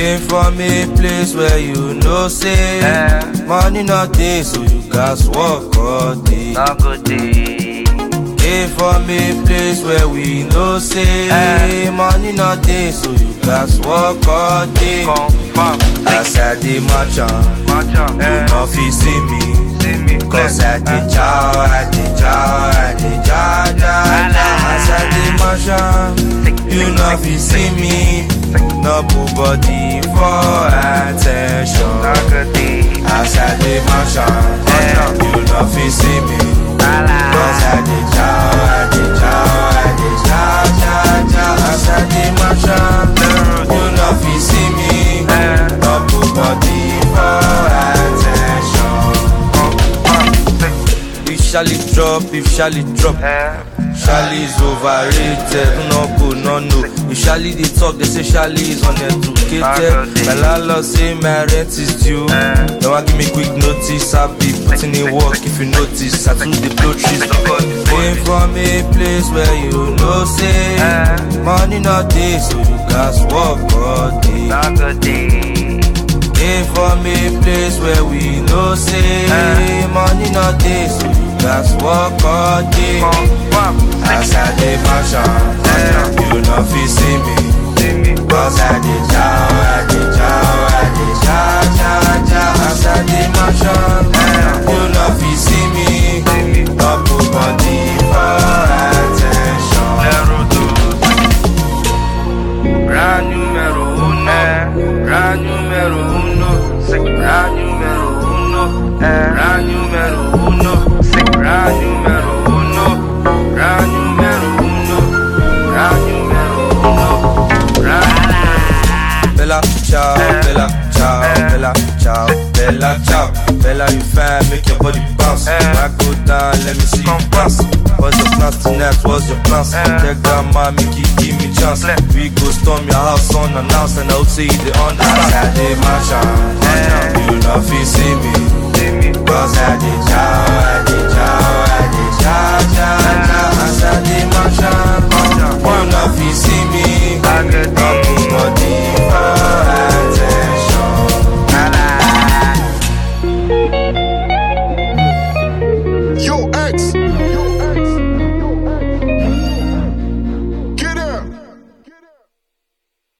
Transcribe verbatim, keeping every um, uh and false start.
Came from a place where you know say Eh. money not day, so you guys work all day. No good day. Came from a place where we know say Eh. money not day, so you guys work all day. Confirm. As I dey march on, Macha. you Eh. no fit see me. See me. Cause I dey chow, I dey chow, I dey chow, chow, chow. As I dey march on, you no fit see me. No put body for attention. No good day. As I dey march on, you no fit see me. Cause I dey chow, I dey chow, I dey chow, chow, chow. As I dey march on, you no fit see me. No put body for attention. If Shally drop, if Shally drop, Shally is overrated. No go, no no. If Shally dey talk, they say Shally is uneducated. My landlord say my rent is due. Now I give me quick notice. I be putting in work. If you notice, I do the blow trees. Came from a place where you know say money not day, so you guys work all day. No good day. Came from a place where we know say money not day, so you guys work all day. Confirm. As I dey march on, you no fit see me. See me. Cause I dey chow, I dey chow, I dey chow, chow, chow. As I dey march on, you no fit see me. See me. No put body for attention. Zero two. Brand numero uno. Brand numero uno. Brand numero uno. Brand numero uno. Brand numero uno. Brand numero uno. Brand numero uno. Brand. Bella ciao, bella ciao, bella ciao, bella ciao. Bella you fine, make your body bounce. I go down, let me see you bounce. What's your plans tonight? What's your plans? Tell grandma, make you give me chance. We go storm your house unannounced, and I would say they understand. I dey march on, you no fit see me. Cause I dey chow, I dey chow, I dey chow, chow, chow. As I dey march on, you no fit see me.